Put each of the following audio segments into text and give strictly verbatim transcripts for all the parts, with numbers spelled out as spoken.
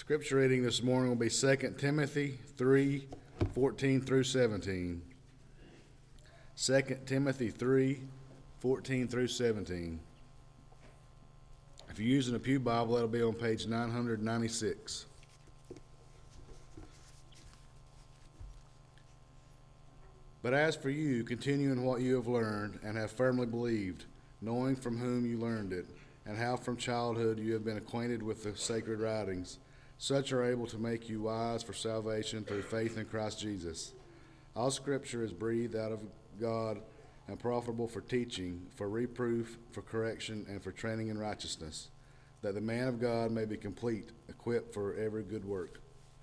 Scripture reading this morning will be Second Timothy three, fourteen through seventeen. Second Timothy three, fourteen through seventeen. If you're using a Pew Bible, that'll be on page nine hundred ninety-six. But as for you, continue in what you have learned and have firmly believed, knowing from whom you learned it, and how from childhood you have been acquainted with the sacred writings. Such are able to make you wise for salvation through faith in Christ Jesus. All Scripture is breathed out of God and profitable for teaching, for reproof, for correction, and for training in righteousness, that the man of God may be complete, equipped for every good work.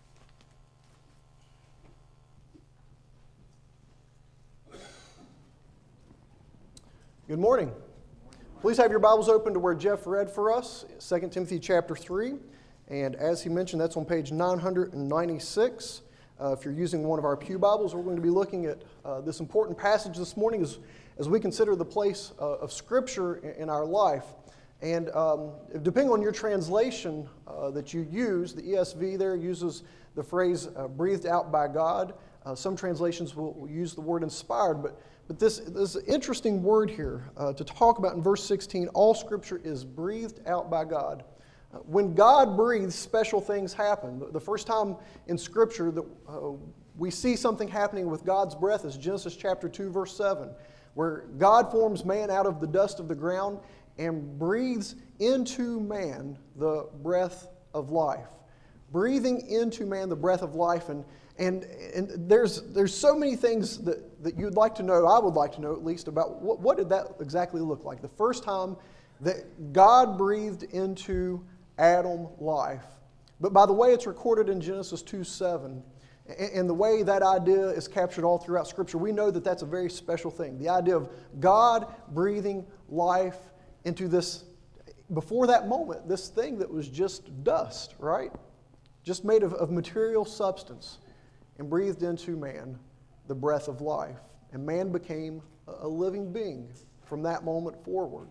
Good morning. Please have your Bibles open to where Jeff read for us, Second Timothy chapter three. And as he mentioned, that's on page nine hundred ninety-six. Uh, if you're using one of our Pew Bibles, we're going to be looking at uh, this important passage this morning as, as we consider the place uh, of Scripture in, in our life. And um, depending on your translation uh, that you use, the E S V there uses the phrase uh, breathed out by God. Uh, some translations will, will use the word inspired, but But this, this interesting word here uh, to talk about in verse sixteen, all Scripture is breathed out by God. Uh, when God breathes, special things happen. The, the first time in Scripture that uh, we see something happening with God's breath is Genesis chapter two, verse seven, where God forms man out of the dust of the ground and breathes into man the breath of life. Breathing into man the breath of life. And And, and there's there's so many things that, that you'd like to know, I would like to know at least, about what, what did that exactly look like? The first time that God breathed into Adam life. But by the way it's recorded in Genesis two seven, and, and the way that idea is captured all throughout Scripture, we know that that's a very special thing. The idea of God breathing life into this, before that moment, this thing that was just dust, right? Just made of, of material substance. And breathed into man the breath of life. And man became a living being from that moment forward.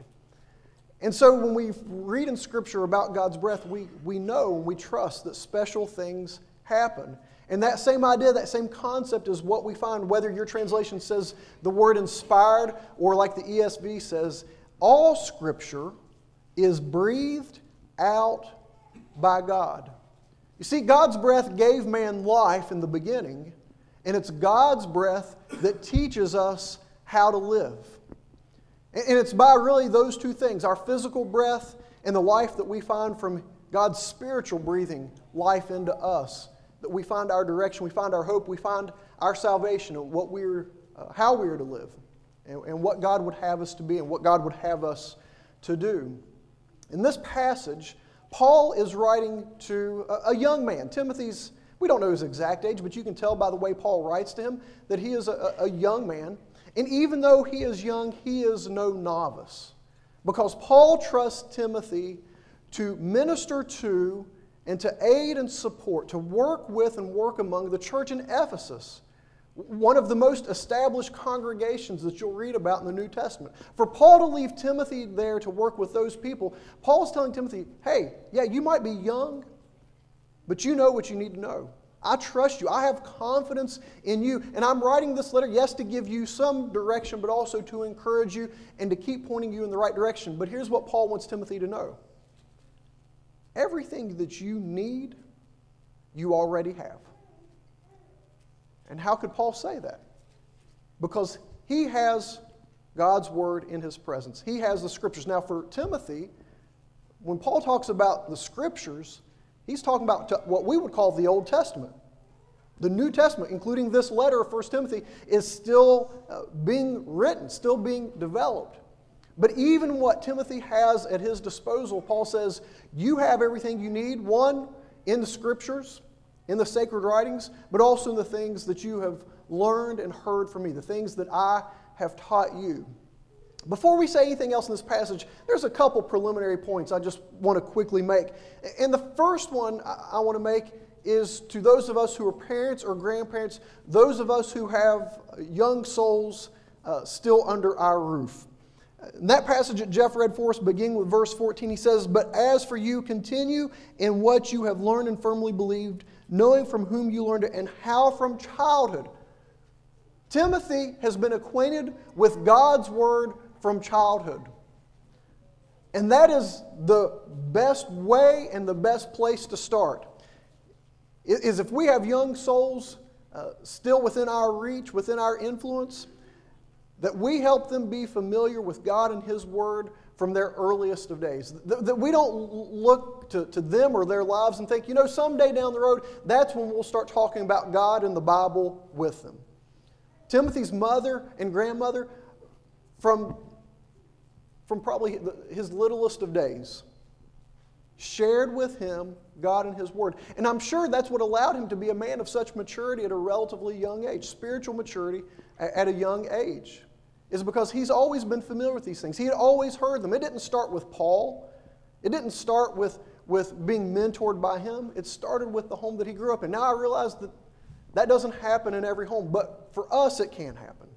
And so when we read in Scripture about God's breath, we, we know and we trust that special things happen. And that same idea, that same concept is what we find, whether your translation says the word inspired or like the E S V says, all Scripture is breathed out by God. You see, God's breath gave man life in the beginning, and it's God's breath that teaches us how to live. And it's by really those two things, our physical breath and the life that we find from God's spiritual breathing life into us, that we find our direction, we find our hope, we find our salvation, and what we're, uh, how we are to live, and, and what God would have us to be, and what God would have us to do. In this passage, Paul is writing to a young man. Timothy's, we don't know his exact age, but you can tell by the way Paul writes to him that he is a, a young man. And even though he is young, he is no novice. Because Paul trusts Timothy to minister to and to aid and support, to work with and work among the church in Ephesus, one of the most established congregations that you'll read about in the New Testament. For Paul to leave Timothy there to work with those people, Paul's telling Timothy, hey, yeah, you might be young, but you know what you need to know. I trust you. I have confidence in you. And I'm writing this letter, yes, to give you some direction, but also to encourage you and to keep pointing you in the right direction. But here's what Paul wants Timothy to know. Everything that you need, you already have. And how could Paul say that? Because he has God's Word in his presence. He has the Scriptures. Now for Timothy, when Paul talks about the Scriptures, he's talking about what we would call the Old Testament. The New Testament, including this letter of First Timothy, is still uh, being written, still being developed. But even what Timothy has at his disposal, Paul says, you have everything you need, one, in the Scriptures, in the sacred writings, but also in the things that you have learned and heard from me, the things that I have taught you. Before we say anything else in this passage, there's a couple preliminary points I just want to quickly make. And the first one I want to make is to those of us who are parents or grandparents, those of us who have young souls uh, still under our roof. In that passage that Jeff read for us, beginning with verse fourteen, he says, "But as for you, continue in what you have learned and firmly believed, knowing from whom you learned it, and how from childhood." Timothy has been acquainted with God's Word from childhood. And that is the best way and the best place to start. Is if we have young souls uh, still within our reach, within our influence, that we help them be familiar with God and His Word from their earliest of days. That, that we don't look to, to them or their lives and think, you know, someday down the road, that's when we'll start talking about God and the Bible with them. Timothy's mother and grandmother, from, from probably his littlest of days, shared with him God and His Word. And I'm sure that's what allowed him to be a man of such maturity at a relatively young age, spiritual maturity at a young age, is because he's always been familiar with these things. He had always heard them. It didn't start with Paul. It didn't start with, with being mentored by him. It started with the home that he grew up in. Now I realize that that doesn't happen in every home, but for us it can happen.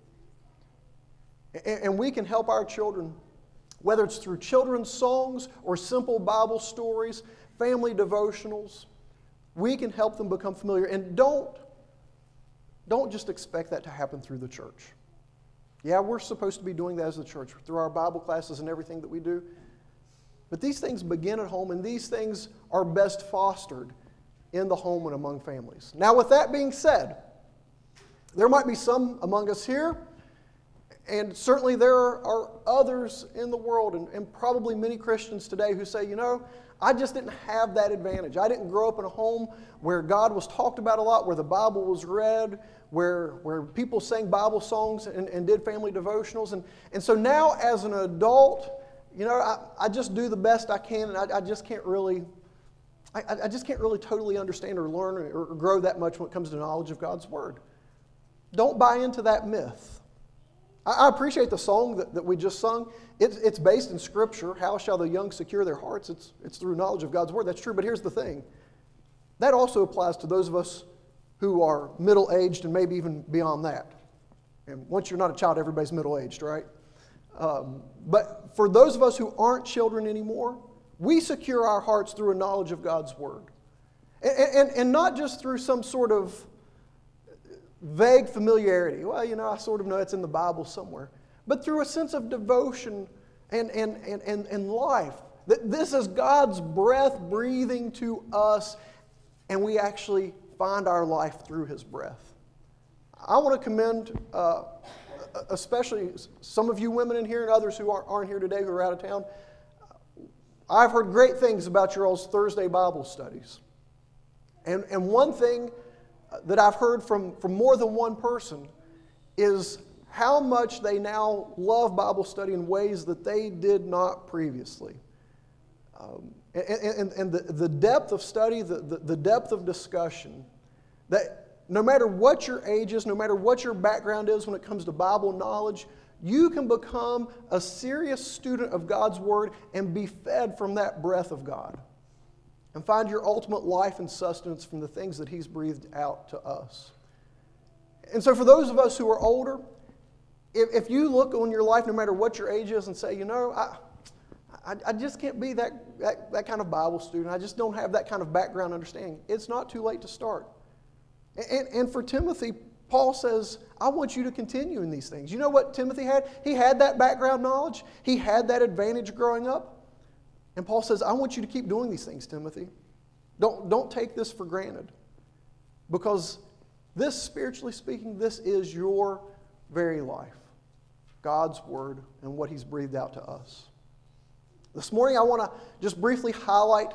And, and we can help our children, whether it's through children's songs or simple Bible stories, family devotionals. We can help them become familiar. And don't, don't just expect that to happen through the church. Yeah, we're supposed to be doing that as the church through our Bible classes and everything that we do. But these things begin at home, and these things are best fostered in the home and among families. Now, with that being said, there might be some among us here, and certainly there are others in the world, and, and probably many Christians today who say, you know, I just didn't have that advantage. I didn't grow up in a home where God was talked about a lot, where the Bible was read, where, where people sang Bible songs and, and did family devotionals. And, and so now as an adult, you know, I, I just do the best I can, and I, I just can't really, I, I just can't really totally understand or learn or, or grow that much when it comes to knowledge of God's Word. Don't buy into that myth. I appreciate the song that, that we just sung. It's, it's based in Scripture. How shall the young secure their hearts? It's, it's through knowledge of God's Word. That's true, but here's the thing. That also applies to those of us who are middle-aged and maybe even beyond that. And once you're not a child, everybody's middle-aged, right? Um, but for those of us who aren't children anymore, we secure our hearts through a knowledge of God's Word. And, and, and not just through some sort of vague familiarity. Well, you know, I sort of know it's in the Bible somewhere. But through a sense of devotion and, and, and, and, and life. That this is God's breath breathing to us, and we actually find our life through His breath. I want to commend uh, especially some of you women in here and others who aren't, aren't here today who are out of town. I've heard great things about your all's Thursday Bible studies. And, and one thing that I've heard from, from more than one person is how much they now love Bible study in ways that they did not previously. Um, and and, and the, the depth of study, the, the, the depth of discussion, that no matter what your age is, no matter what your background is when it comes to Bible knowledge, you can become a serious student of God's Word and be fed from that breath of God. And find your ultimate life and sustenance from the things that He's breathed out to us. And so for those of us who are older, if, if you look on your life, no matter what your age is, and say, you know, I, I, I just can't be that, that, that kind of Bible student. I just don't have that kind of background understanding. It's not too late to start. And, and for Timothy, Paul says, I want you to continue in these things. You know what Timothy had? He had that background knowledge. He had that advantage growing up. And Paul says, I want you to keep doing these things, Timothy. Don't, don't take this for granted. Because this, spiritually speaking, this is your very life. God's Word and what He's breathed out to us. This morning I want to just briefly highlight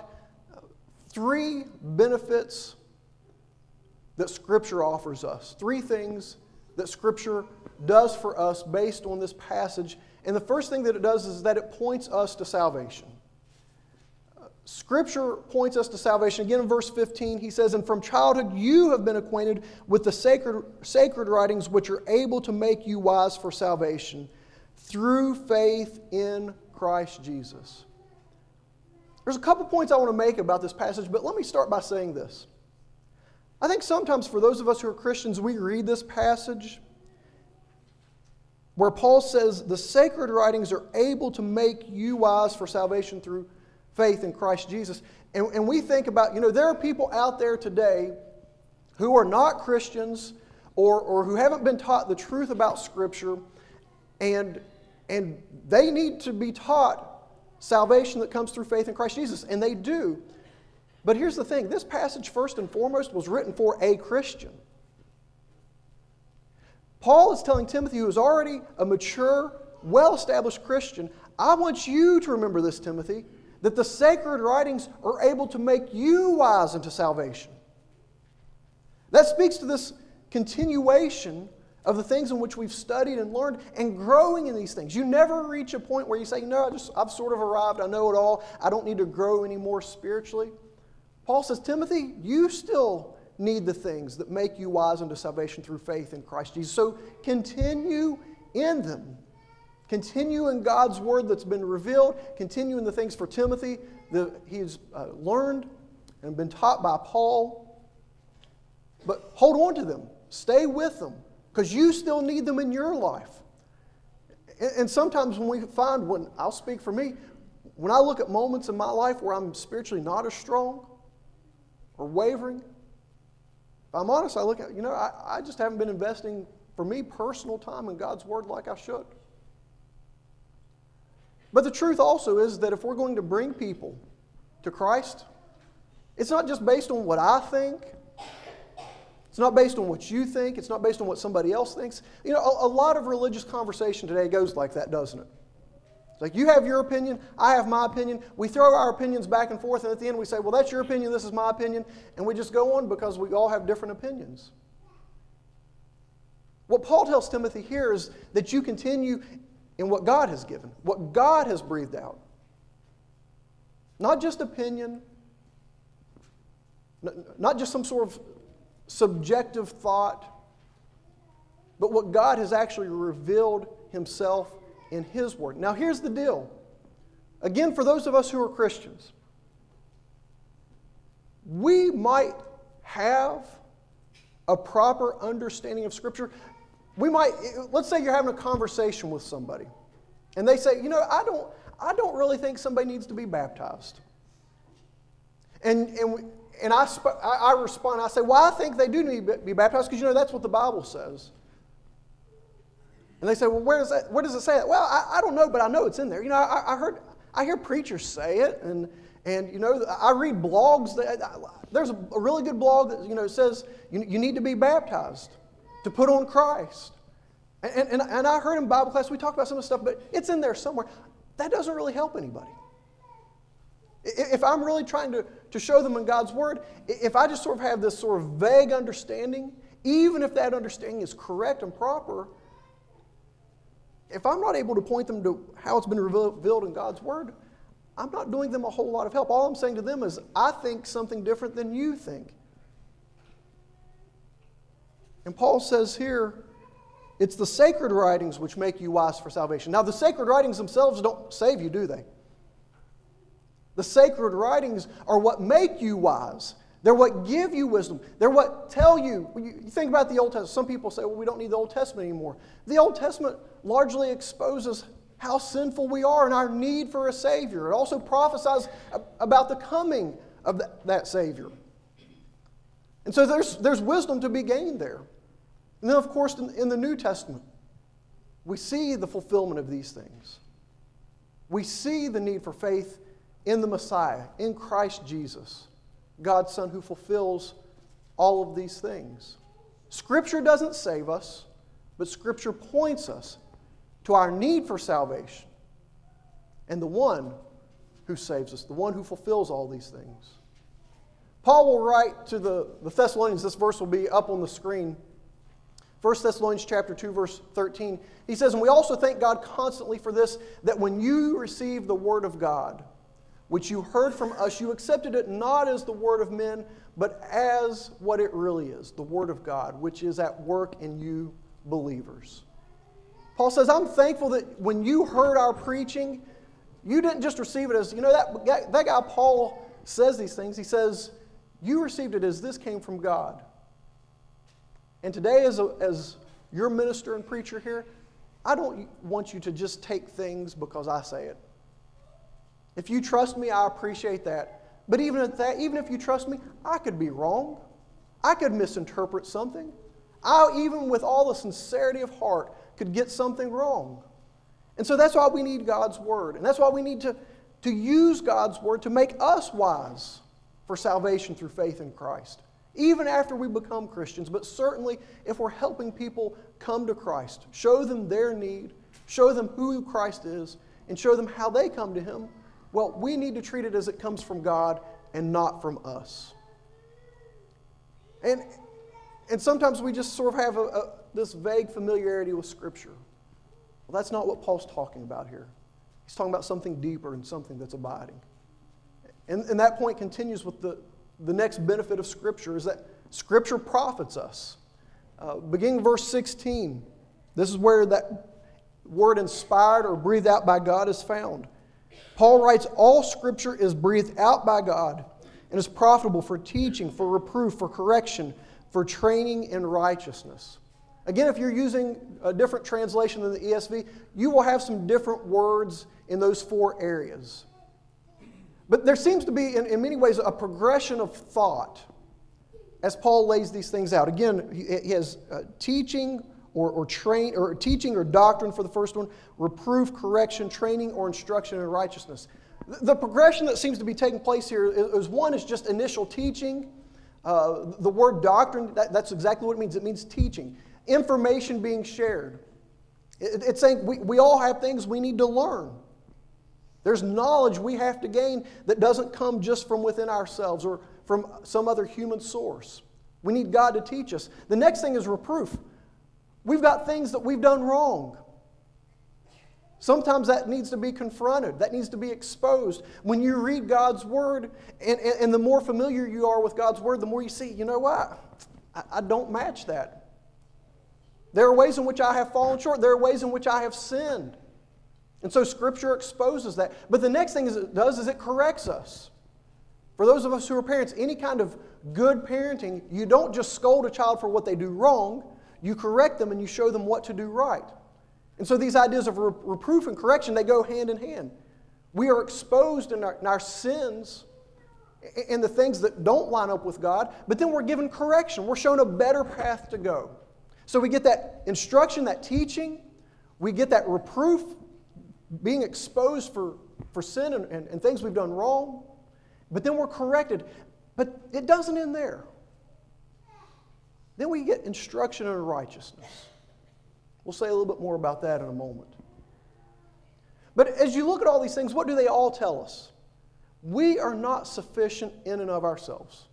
three benefits that Scripture offers us. Three things that Scripture does for us based on this passage. And the first thing that it does is that it points us to salvation. Scripture points us to salvation. Again in verse fifteen, he says, "And from childhood you have been acquainted with the sacred, sacred writings which are able to make you wise for salvation through faith in Christ Jesus." There's a couple points I want to make about this passage, but let me start by saying this. I think sometimes for those of us who are Christians, we read this passage where Paul says the sacred writings are able to make you wise for salvation through faith in Christ Jesus. And, and we think about, you know, there are people out there today who are not Christians or, or who haven't been taught the truth about Scripture, and, and they need to be taught salvation that comes through faith in Christ Jesus, and they do. But here's the thing, this passage first and foremost was written for a Christian. Paul is telling Timothy, who is already a mature, well-established Christian, I want you to remember this, Timothy, that the sacred writings are able to make you wise unto salvation. That speaks to this continuation of the things in which we've studied and learned and growing in these things. You never reach a point where you say, no, I just, I've sort of arrived, I know it all, I don't need to grow anymore spiritually. Paul says, Timothy, you still need the things that make you wise unto salvation through faith in Christ Jesus. So continue in them. Continue in God's Word that's been revealed. Continue in the things for Timothy that he's uh, learned and been taught by Paul. But hold on to them. Stay with them, because you still need them in your life. And, and sometimes when we find, when I'll speak for me, when I look at moments in my life where I'm spiritually not as strong or wavering, if I'm honest, I look at, you know, I, I just haven't been investing, for me, personal time in God's Word like I should. But the truth also is that if we're going to bring people to Christ, it's not just based on what I think. It's not based on what you think. It's not based on what somebody else thinks. You know, a, a lot of religious conversation today goes like that, doesn't it? It's like, you have your opinion, I have my opinion. We throw our opinions back and forth, and at the end we say, well, that's your opinion, this is my opinion, and we just go on because we all have different opinions. What Paul tells Timothy here is that you continue in what God has given, what God has breathed out. Not just opinion, not just some sort of subjective thought, but what God has actually revealed Himself in His Word. Now here's the deal. Again, for those of us who are Christians, we might have a proper understanding of Scripture. We might, let's say you're having a conversation with somebody, and they say, you know, I don't, I don't really think somebody needs to be baptized. And and we, and I, I I respond, I say, well, I think they do need to be baptized because, you know, that's what the Bible says. And they say, well, where does that, where does it say that? Well, I, I don't know, but I know it's in there. You know, I, I heard, I hear preachers say it, and and you know, I read blogs. That, there's a, a really good blog that, you know, says you, you need to be baptized to put on Christ. And, and, and I heard in Bible class, we talk about some of the stuff, but it's in there somewhere. That doesn't really help anybody. If I'm really trying to, to show them in God's Word, if I just sort of have this sort of vague understanding, even if that understanding is correct and proper, if I'm not able to point them to how it's been revealed in God's Word, I'm not doing them a whole lot of help. All I'm saying to them is, I think something different than you think. And Paul says here, it's the sacred writings which make you wise for salvation. Now, the sacred writings themselves don't save you, do they? The sacred writings are what make you wise. They're what give you wisdom. They're what tell you. You think about the Old Testament. Some people say, well, we don't need the Old Testament anymore. The Old Testament largely exposes how sinful we are and our need for a Savior. It also prophesies about the coming of that Savior. And so there's, there's wisdom to be gained there. And then, of course, in, in the New Testament, we see the fulfillment of these things. We see the need for faith in the Messiah, in Christ Jesus, God's Son, who fulfills all of these things. Scripture doesn't save us, but Scripture points us to our need for salvation and the one who saves us, the one who fulfills all these things. Paul will write to the, the Thessalonians, this verse will be up on the screen, First Thessalonians chapter two, verse thirteen. He says, and we also thank God constantly for this, that when you received the word of God, which you heard from us, you accepted it not as the word of men, but as what it really is, the word of God, which is at work in you believers. Paul says, I'm thankful that when you heard our preaching, you didn't just receive it as, you know, that, that guy Paul says these things. He says, you received it as this came from God. And today, as, a, as your minister and preacher here, I don't want you to just take things because I say it. If you trust me, I appreciate that. But even at that, even if you trust me, I could be wrong. I could misinterpret something. I, even with all the sincerity of heart, could get something wrong. And so that's why we need God's Word. And that's why we need to, to use God's Word to make us wise for salvation through faith in Christ. Even after we become Christians, but certainly if we're helping people come to Christ, show them their need, show them who Christ is, and show them how they come to Him, well, we need to treat it as it comes from God and not from us. And, and sometimes we just sort of have a, a, this vague familiarity with Scripture. Well, that's not what Paul's talking about here. He's talking about something deeper and something that's abiding. And, and that point continues with the, the next benefit of Scripture, is that Scripture profits us. Uh, beginning verse sixteen, this is where that word inspired or breathed out by God is found. Paul writes, all Scripture is breathed out by God and is profitable for teaching, for reproof, for correction, for training in righteousness. Again, if you're using a different translation than the E S V, you will have some different words in those four areas. But there seems to be, in, in many ways, a progression of thought as Paul lays these things out. Again, he, he has uh, teaching, or, or train, or teaching or doctrine for the first one, reproof, correction, training, or instruction in righteousness. The, the progression that seems to be taking place here is, is one is just initial teaching. Uh, the word doctrine, that, that's exactly what it means. It means teaching. Information being shared. It, it's saying we, we all have things we need to learn. There's knowledge we have to gain that doesn't come just from within ourselves or from some other human source. We need God to teach us. The next thing is reproof. We've got things that we've done wrong. Sometimes that needs to be confronted. That needs to be exposed. When you read God's Word, and, and, and the more familiar you are with God's Word, the more you see, you know what? I, I don't match that. There are ways in which I have fallen short. There are ways in which I have sinned. And so Scripture exposes that. But the next thing is it does is it corrects us. For those of us who are parents, any kind of good parenting, you don't just scold a child for what they do wrong. You correct them and you show them what to do right. And so these ideas of reproof and correction, they go hand in hand. We are exposed in our, in our sins and the things that don't line up with God, but then we're given correction. We're shown a better path to go. So we get that instruction, that teaching. We get that reproof, being exposed for, for sin and, and, and things we've done wrong. But then we're corrected. But it doesn't end there. Then we get instruction in righteousness. We'll say a little bit more about that in a moment. But as you look at all these things, what do they all tell us? We are not sufficient in and of ourselves.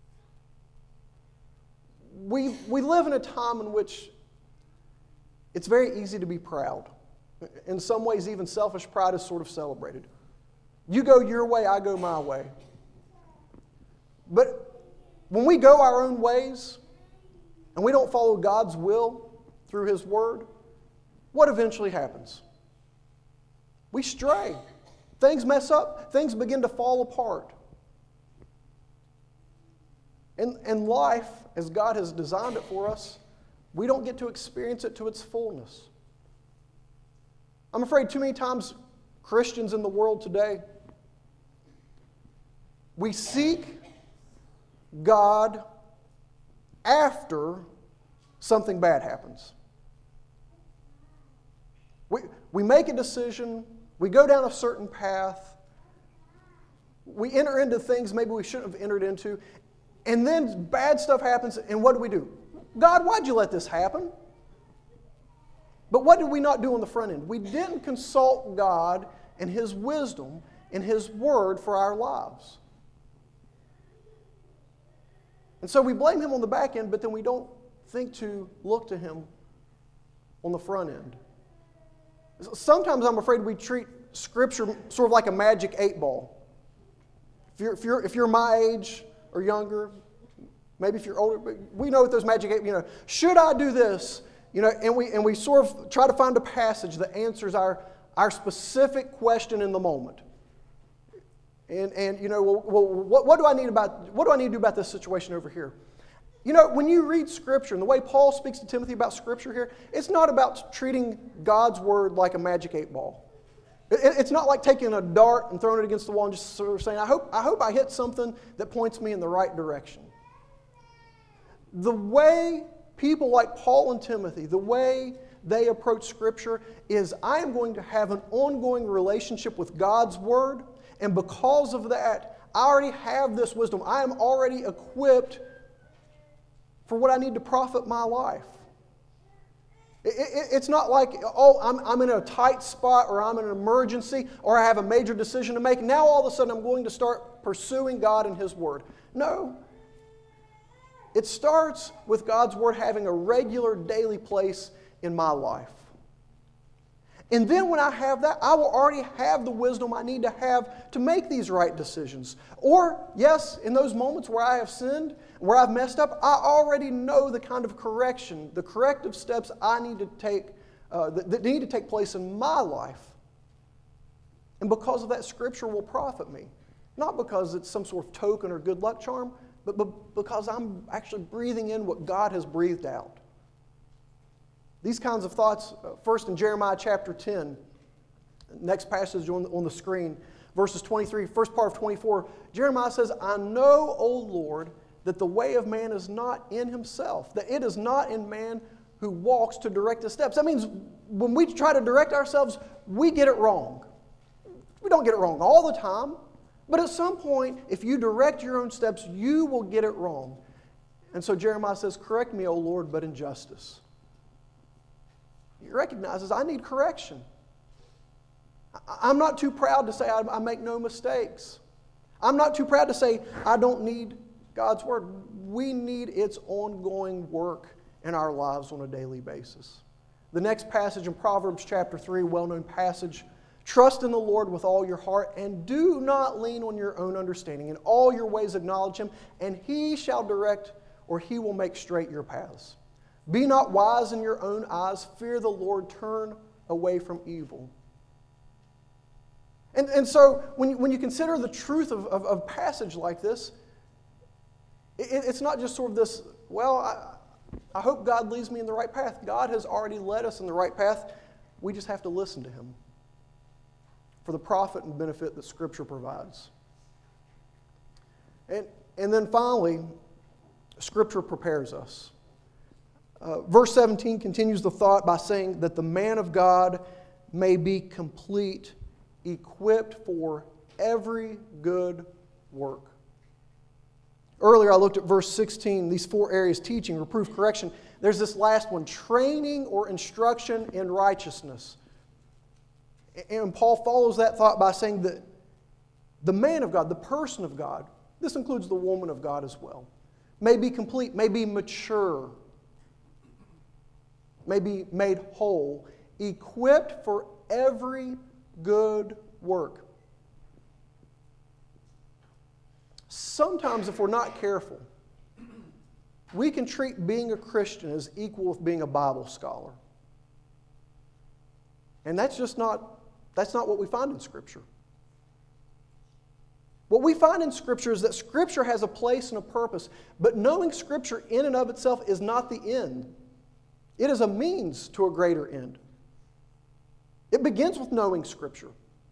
We, we live in a time in which it's very easy to be proud. In some ways, even selfish pride is sort of celebrated. You go your way, I go my way. But when we go our own ways and we don't follow God's will through His Word, what eventually happens? We stray. Things mess up. Things begin to fall apart. And, and life, as God has designed it for us, we don't get to experience it to its fullness. I'm afraid too many times Christians in the world today, we seek God after something bad happens. We, we make a decision, we go down a certain path, we enter into things maybe we shouldn't have entered into, and then bad stuff happens, and what do we do? God, why'd you let this happen? But what did we not do on the front end? We didn't consult God and His wisdom and His Word for our lives. And so we blame Him on the back end, but then we don't think to look to Him on the front end. Sometimes I'm afraid we treat Scripture sort of like a magic eight ball. If you're, if you're, if you're my age or younger, maybe if you're older, but we know what those magic eight, you know, should I do this? You know, and we and we sort of try to find a passage that answers our, our specific question in the moment. And and you know, well, well what, what do I need about what do I need to do about this situation over here? You know, when you read Scripture, and the way Paul speaks to Timothy about Scripture here, it's not about treating God's Word like a magic eight ball. It's not like taking a dart and throwing it against the wall and just sort of saying, I hope, I hope I hit something that points me in the right direction. The way people like Paul and Timothy, the way they approach Scripture is, I am going to have an ongoing relationship with God's Word, and because of that, I already have this wisdom. I am already equipped for what I need to profit my life. It, it, it's not like, oh, I'm, I'm in a tight spot, or I'm in an emergency, or I have a major decision to make. Now all of a sudden I'm going to start pursuing God and His Word. No. It starts with God's Word having a regular daily place in my life. And then when I have that, I will already have the wisdom I need to have to make these right decisions. Or, yes, in those moments where I have sinned, where I've messed up, I already know the kind of correction, the corrective steps I need to take, uh, that, that need to take place in my life. And because of that, Scripture will profit me. Not because it's some sort of token or good luck charm, but, but because I'm actually breathing in what God has breathed out. These kinds of thoughts, uh, first in Jeremiah chapter ten, next passage on the, on the screen, verses twenty-three, first part of twenty-four, Jeremiah says, I know, O Lord, that the way of man is not in himself, that it is not in man who walks to direct his steps. That means when we try to direct ourselves, we get it wrong. We don't get it wrong all the time, but at some point, if you direct your own steps, you will get it wrong. And so Jeremiah says, correct me, O Lord, but in justice. He recognizes I need correction. I'm not too proud to say I make no mistakes. I'm not too proud to say I don't need God's Word. We need its ongoing work in our lives on a daily basis. The next passage in Proverbs chapter three, well-known passage, trust in the Lord with all your heart and do not lean on your own understanding. In all your ways acknowledge Him, and He shall direct, or He will make straight your paths. Be not wise in your own eyes. Fear the Lord. Turn away from evil. And, and so when you, when you consider the truth of, of, of a passage like this, it, it's not just sort of this, well, I, I hope God leads me in the right path. God has already led us in the right path. We just have to listen to Him for the profit and benefit that Scripture provides. And, and then finally, Scripture prepares us. Uh, verse seventeen continues the thought by saying that the man of God may be complete, equipped for every good work. Earlier I looked at verse sixteen, these four areas, teaching, reproof, correction. There's this last one, training or instruction in righteousness. And Paul follows that thought by saying that the man of God, the person of God, this includes the woman of God as well, may be complete, may be mature, may be made whole, equipped for every good work. Sometimes, if we're not careful, we can treat being a Christian as equal with being a Bible scholar. And that's just not, that's not what we find in Scripture. What we find in Scripture is that Scripture has a place and a purpose, but knowing Scripture in and of itself is not the end. It is a means to a greater end. It begins with knowing Scripture.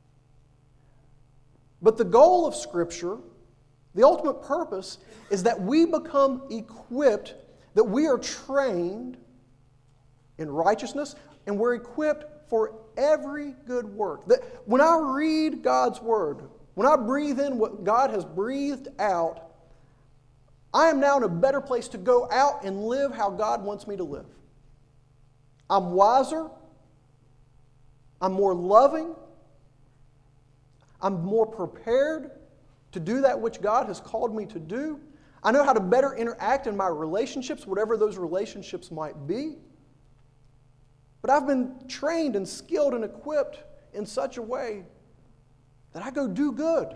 But the goal of Scripture, the ultimate purpose, is that we become equipped, that we are trained in righteousness, and we're equipped for every good work. That when I read God's Word, when I breathe in what God has breathed out, I am now in a better place to go out and live how God wants me to live. I'm wiser. I'm more loving. I'm more prepared to do that which God has called me to do. I know how to better interact in my relationships, whatever those relationships might be. But I've been trained and skilled and equipped in such a way that I go do good.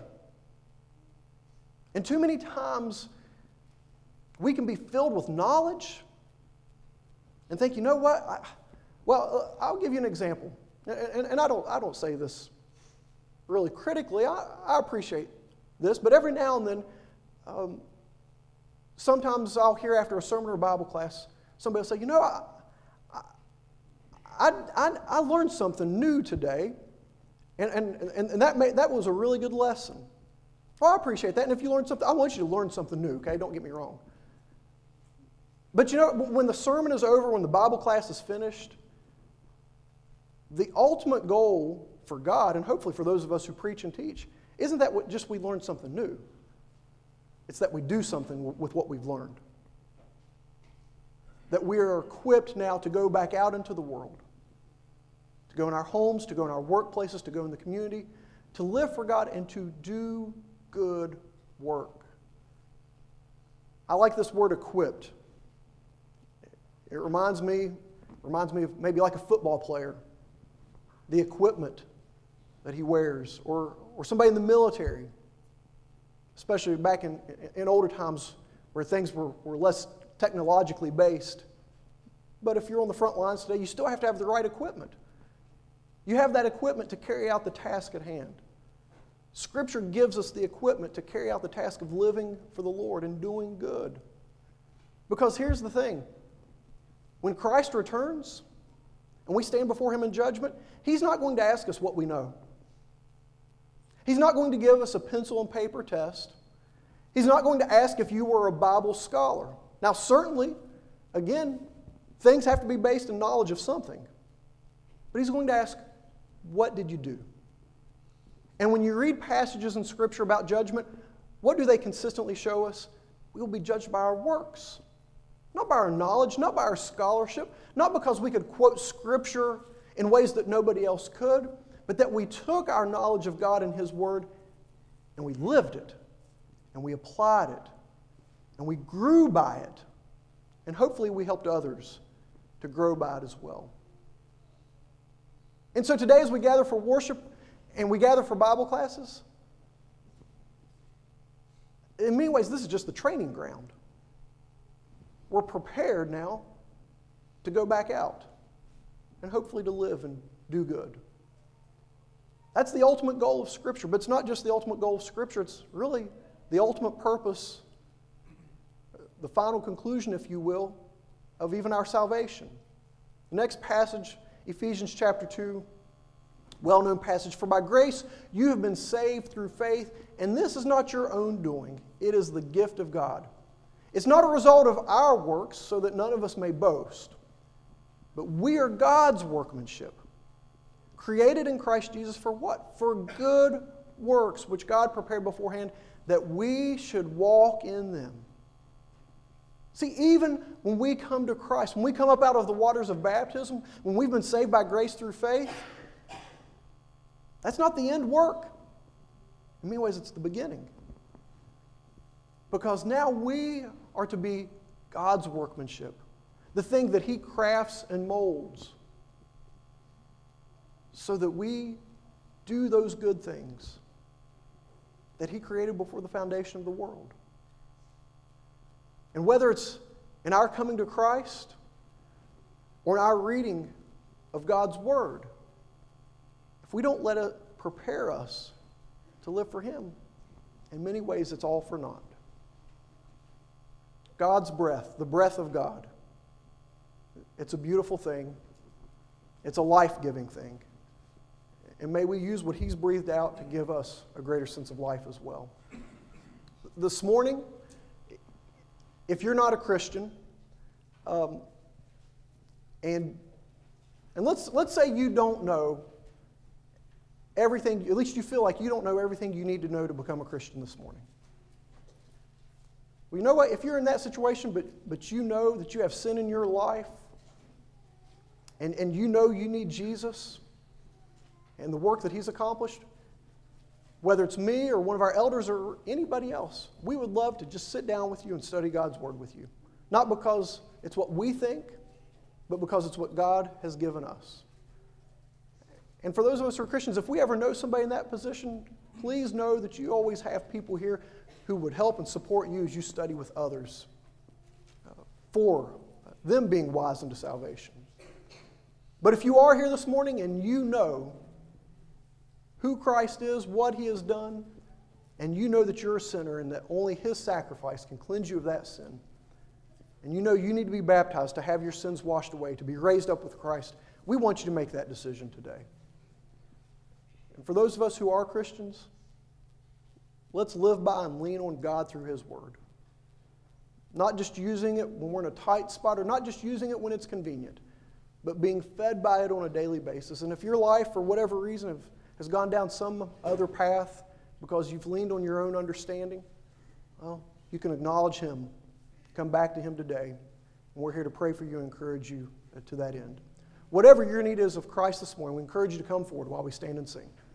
And too many times we can be filled with knowledge and think, you know what? I, well, I'll give you an example. And, and I don't I don't say this really critically. I, I appreciate this, but every now and then, um, Sometimes I'll hear after a sermon or a Bible class, somebody will say, you know, I, I, I, I learned something new today, and, and, and, and that, made, that was a really good lesson. Well, I appreciate that, and if you learn something, I want you to learn something new, okay? Don't get me wrong. But you know, when the sermon is over, when the Bible class is finished, the ultimate goal for God, and hopefully for those of us who preach and teach, isn't that what, just we learn something new. It's that we do something with what we've learned. That we are equipped now to go back out into the world, to go in our homes, to go in our workplaces, to go in the community, to live for God and to do good work. I like this word equipped. It reminds me, reminds me of maybe like a football player, the equipment that he wears, or, or somebody in the military, especially back in, in older times where things were, were less technologically based. But if you're on the front lines today, you still have to have the right equipment. You have that equipment to carry out the task at hand. Scripture gives us the equipment to carry out the task of living for the Lord and doing good. Because here's the thing. When Christ returns and we stand before Him in judgment, He's not going to ask us what we know. He's not going to give us a pencil and paper test. He's not going to ask if you were a Bible scholar. Now, certainly, again, things have to be based in knowledge of something. But He's going to ask, what did you do? And when you read passages in Scripture about judgment, what do they consistently show us? We will be judged by our works. Not by our knowledge, not by our scholarship, not because we could quote Scripture in ways that nobody else could, but that we took our knowledge of God and His Word and we lived it, and we applied it, and we grew by it, and hopefully we helped others to grow by it as well. And so today as we gather for worship and we gather for Bible classes, in many ways this is just the training ground. We're prepared now to go back out and hopefully to live and do good. That's the ultimate goal of Scripture, but it's not just the ultimate goal of Scripture, it's really the ultimate purpose, the final conclusion, if you will, of even our salvation. The next passage, Ephesians chapter two, well-known passage, "For by grace you have been saved through faith, and this is not your own doing, it is the gift of God. It's not a result of our works, so that none of us may boast. But we are God's workmanship, created in Christ Jesus for what? For good works, which God prepared beforehand, that we should walk in them." See, even when we come to Christ, when we come up out of the waters of baptism, when we've been saved by grace through faith, that's not the end work. In many ways, it's the beginning. Because now we are to be God's workmanship, the thing that He crafts and molds, so that we do those good things that He created before the foundation of the world. And whether it's in our coming to Christ or in our reading of God's Word, if we don't let it prepare us to live for Him, in many ways it's all for naught. God's breath, the breath of God, it's a beautiful thing. It's a life-giving thing. And may we use what He's breathed out to give us a greater sense of life as well. This morning, if you're not a Christian, um, and and let's let's say you don't know everything, at least you feel like you don't know everything you need to know to become a Christian this morning. Well, you know what? If you're in that situation, but but you know that you have sin in your life, and, and you know you need Jesus and the work that He's accomplished, whether it's me or one of our elders or anybody else, we would love to just sit down with you and study God's Word with you. Not because it's what we think, but because it's what God has given us. And for those of us who are Christians, if we ever know somebody in that position, please know that you always have people here who would help and support you as you study with others uh, for them being wise unto salvation. But if you are here this morning and you know who Christ is, what He has done, and you know that you're a sinner and that only His sacrifice can cleanse you of that sin, and you know you need to be baptized to have your sins washed away, to be raised up with Christ, we want you to make that decision today. And for those of us who are Christians, let's live by and lean on God through His Word. Not just using it when we're in a tight spot, or not just using it when it's convenient, but being fed by it on a daily basis. And if your life, for whatever reason, have, has gone down some other path because you've leaned on your own understanding, well, you can acknowledge Him. Come back to Him today. And we're here to pray for you and encourage you to that end. Whatever your need is of Christ this morning, we encourage you to come forward while we stand and sing.